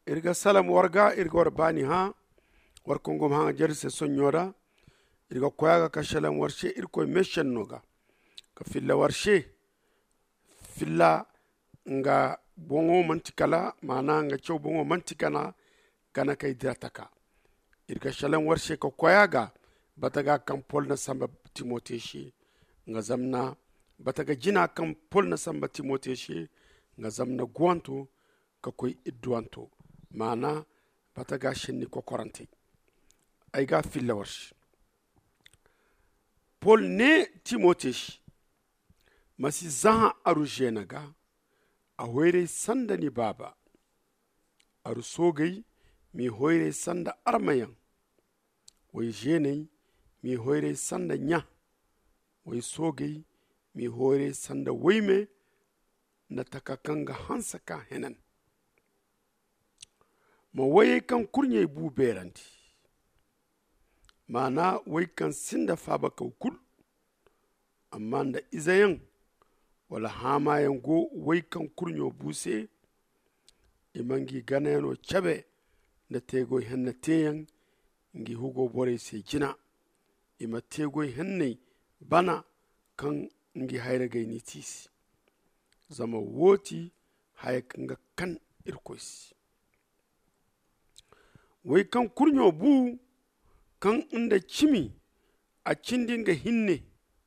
irga salam warga irga war bani ha war kongom ha jarse sonyoda irga koyaga ka shalam warshe irko meshen noga ka filla warshe filla nga bongo mantikala mana nga chow bongo mantikana kana kay dirataka irga shalam warshe ka koyaga bataga kan pol na samba timote shi nga zamna bataga jina kan pol na samba timote shi nga zamna guanto ka koy idduanto mana bataga shenni ko korante ay ga filla warsh pol ne timote shi masi zaha aru jenaga a hoire sanda ni baba aru sogay mi hoire sanda armayan way jenay mi hoire sanda nya way sogay mi hoire sanda wayme na takakanga hansaka henan ma waye kan kurnye bu beranti mana way kan sinda faba kawkul amma da izayan wala hamayan go way kan kurnyo buse imangi ganayano chabe da tego henna teyan ngi hugo bore se jina ima tego henne bana kan ngi hayra gayni tisi zama woti hayakanga kan irkoisi way kan kurnyo bu kan inda chimi a cindinga hinne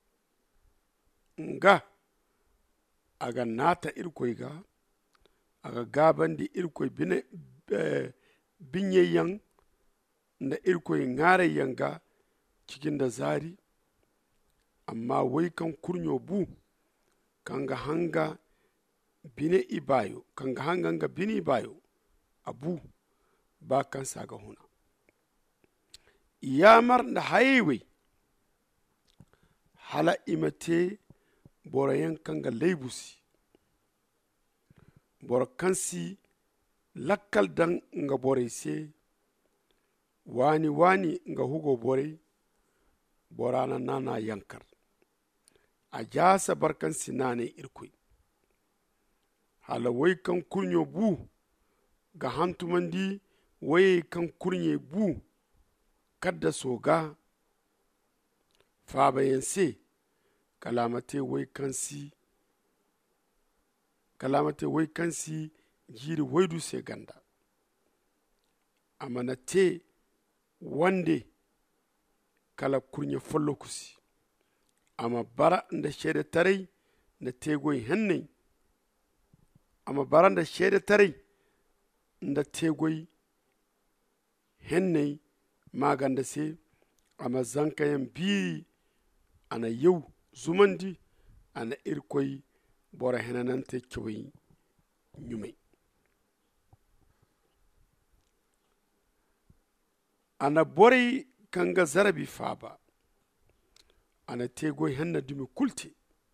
nga aga nata irkoy ga aga gabandi irkoy bine binye yang da irkoy ngare yanga cikin da zari amma wai kan kurnyo bu kanga hanga bine ibayo kanga hanga bine ibayo abu ba kan saga huna iyamar da hayewe hala imate borayen kanga leibusi bor kansi lakkal dan nga boray se wani nga hugo boray borana nana yankar a jasa barkan sinane irkoy hala way kan kurnyo bu ga hantumandi way kan kurnye bu kadda soga fabayense kalamate way kansi jiri waydu se ganda amana te wande kala kurnye follo kusi ama bara nda shede taray na tegoy henne ama bara nda shede taray nda tegoy henne maganda se ama zankayen bi ana yau zumandi ana irkoy bora henanante kyoy nyume ana bori kanga zarabi faba ana tegoy henna dumi kulte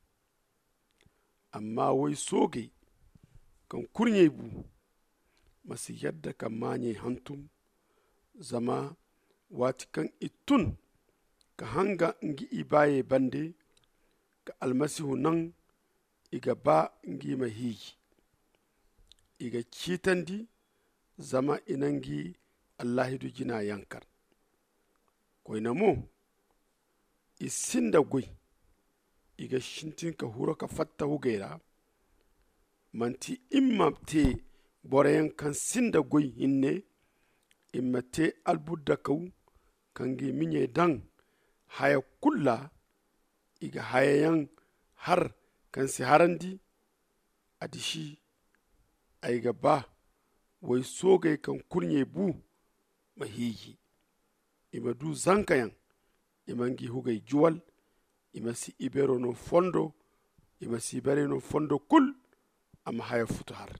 amma way soge kan kurnye bu masu yadda kan manye hantum zama wati kan itun ka hanga ngi ibaye bande ka almasihu nan iga ba ngi mahiji iga citandi zama inangi allahidu jina yankar koyna mo isinda goy iga shintin ka huro ka fatta hugera manti imma te borayan kan sinda goy hinne imma te albudda kaw kangi minye dan haya kulla iga hayayan har kan si harandi adishi aiga ba way sogay kan kurnye bu mahiji ima du zankayan imangi hugay juwal ima si ibero no fondo ima si ibere no fondo kul ama haya futu har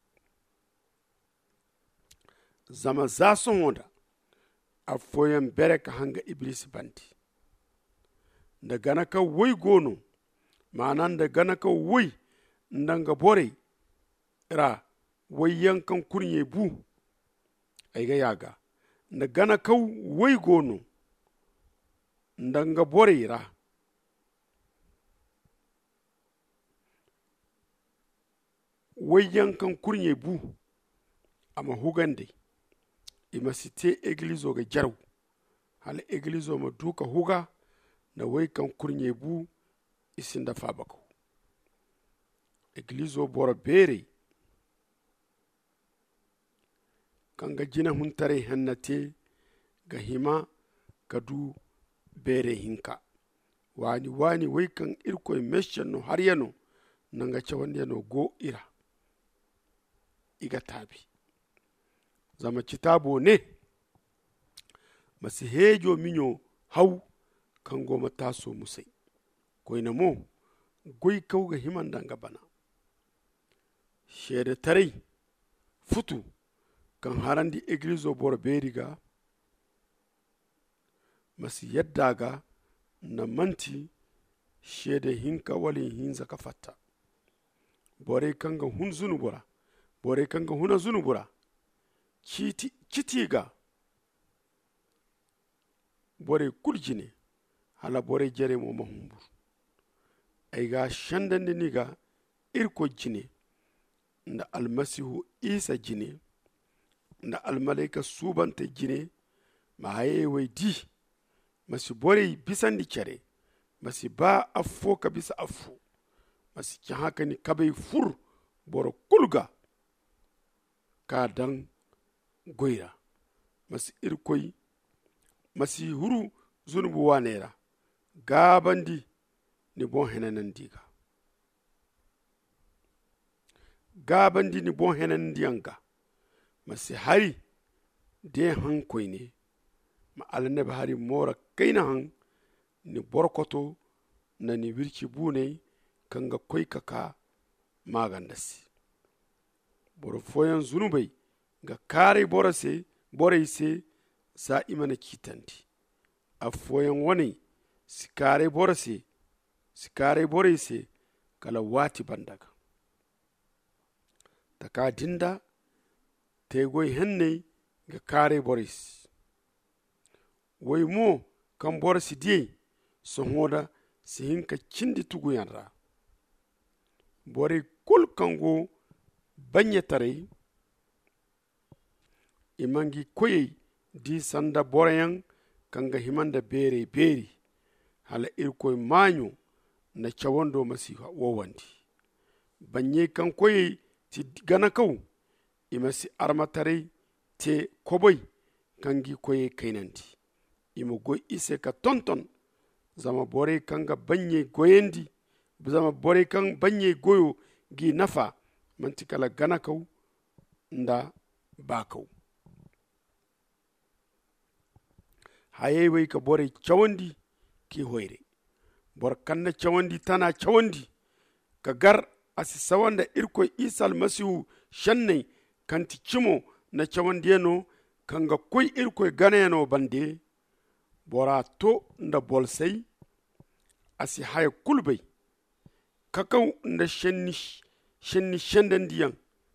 zama zason wonda a foyan bere ka hanga iblis banti da gana ka way gono ma'anan da gana ka way ndanga bore ra way yankan kurnye bu aiga yaga da gana ka way gono ndanga bore ra way yankan kurnye bu ama hugande ima site eglizo ga jarw hal eglizo ma duka huga na wai kan kurnye bu isinda fabako eglizo bora bere kanga jina huntare hannate ga hima kadu bere hinka wani wai kan irkoy meshen no har yano nanga cawandi yano go ira iga tabi zama kitabo ne masi hejo minyo hau kango mataso musai koina mo goy kawga himandanga bana shede tarai futu kan harandi eglizo bor beriga masi yaddaga na manti shede hinka wali hinza ka fatta bore kanga hun zunubura bore kanga huna zunubura kitiga bore kuljine hala bore jere mo mahumbur aiga shandande niga irko jine nda almasihu isa jine nda almalaika subante jine ma haye wai di masi bore bisandi cere masi ba affo ka bisa affo masi ki haka ni kabai fur boro kulga ka dan goira masi irkoi masi huru zunubu wanera gabandi ni bon henanan diga gabandi ni bon henanan dianga masi hari de hankoi ne ma alane hari mora kaina han ni borkoto na ni wirki bune kanga koi kaka magandasi boro foyan zunubai ga kare borase sa imana kitanti a foyan wani sikare borase kala wati bandaga taka dinda tegoy henne ga kare boris wai mo kan borasi die so hoda si hinka cindi tuguyanra bore kul kango banye tare imangi koye di sanda borayan kanga himanda beri hala irkoy manyo na chawando masiha wowandi banye kan koye ti gana kaw imasi armatare te koboy kangi koye kainandi ima goy ise ka tonton zama bore kanga banye goyendi zama bore kan banye goyo gi nafa mantikala gana kaw nda bakaw hayewe ka bore chawandi ki hoyre bor kanna chawandi tana chawandi ka gar asi sawanda irko isal masihu shanne kanti chimo na chawandi yano kanga koy irko gana yano bande bora to nda bolsay asi haya kulbay kakaw nda shenni shendandiyan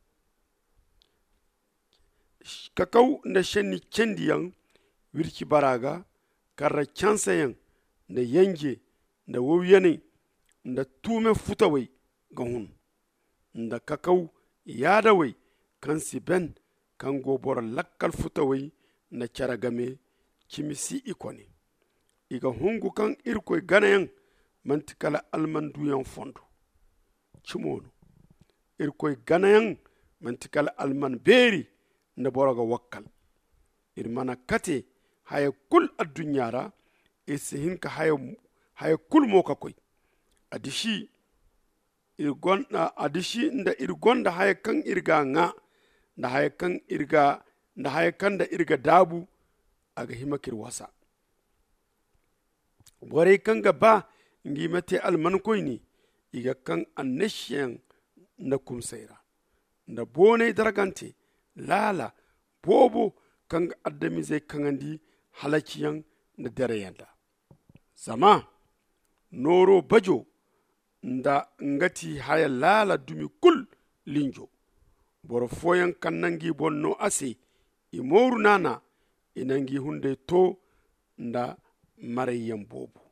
kakaw nda shenni chendiyan wirki baraga karra chansayan nda yange nda wowyane nda tume futawai ga hun nda kakaw yadawai kansi ben kan gobor lakkal futawai na caragame kimisi ikone iga hungu kan irkoy ganayan mantikala almanduyan fondo cimono irkoy ganayan mantikala alman beri nda boraga wakkal irmana kate haya kul addunyara isihinka haya kul moka koy adishi nda irgonda haya kan irga nga nda haya kan da irga dabu aga himakir wasa bore kan gaba ngi mate alman koy ni iga kan annashiyan na kumsaira nda bone daragante lala bobo kan addami zai kangandi halakiyan da dare yanda zama noro bajo nda ngati haya lala dumi kul linjo boro foyan kannangi bonno ase imoru nana inangi hunde to nda marayyan bobo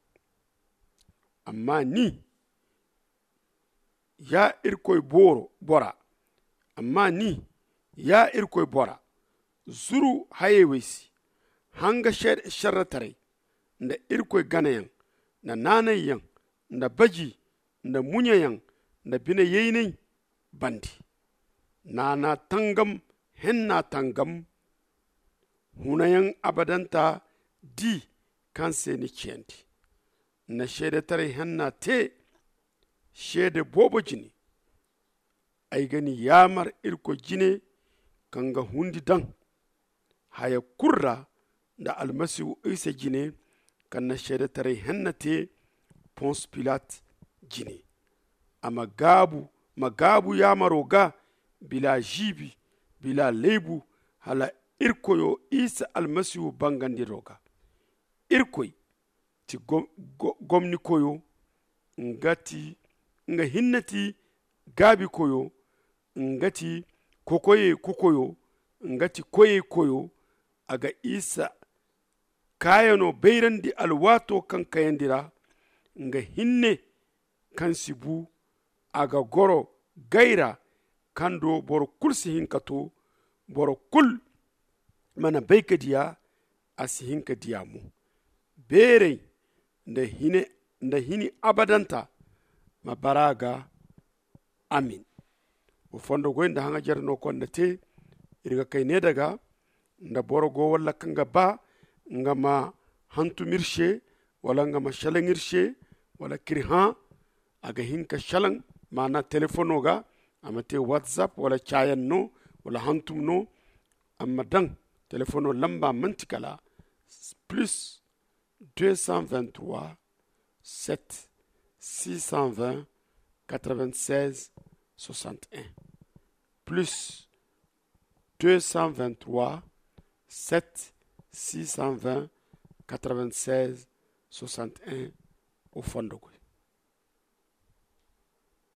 amma ni ya irkoy bora amma ni ya irkoy bora zuru hayewesi hanga sharratare nda irkoy ganayan na nanayan nda baji nda munyayan nda bina yeynay bandi nana tangam henna tangam hunayan abadanta di kanse ni chendi na shede tare henna te shede bobo jini ay gani yamar irko jine kanga hundi dan haya kurra da almasihu isa jine kanna shede tare henna te Pons Pilat jine ama gabu yamaro ga bila jibi bila lebu hala irkoyo isa almasihu bangandiroga irkoy ti gomni koyo nga hinnati gabi koyo ngati kokoyo ngati koyo aga isa kayano beyrandi alwato kan kayandira nga hinne kan sibu aga goro gaira kando boro kulsi hinkato boro kul mana baykadiya asihinka diyamu bere nda hini abadanta ma baraga amin o fondo go nda hanga jarno ko te irga kay ne daga nda borogo walla kanga ba ngama hantu mirshe wala ngama shalangirshe wala kirha aga hinka shalang mana telefono ga amate whatsapp wala chayan no wala hantum no amma dan telefono lamba mantikala plus 223 7 620 96 61 plus 223 7 620 96 61 au fond de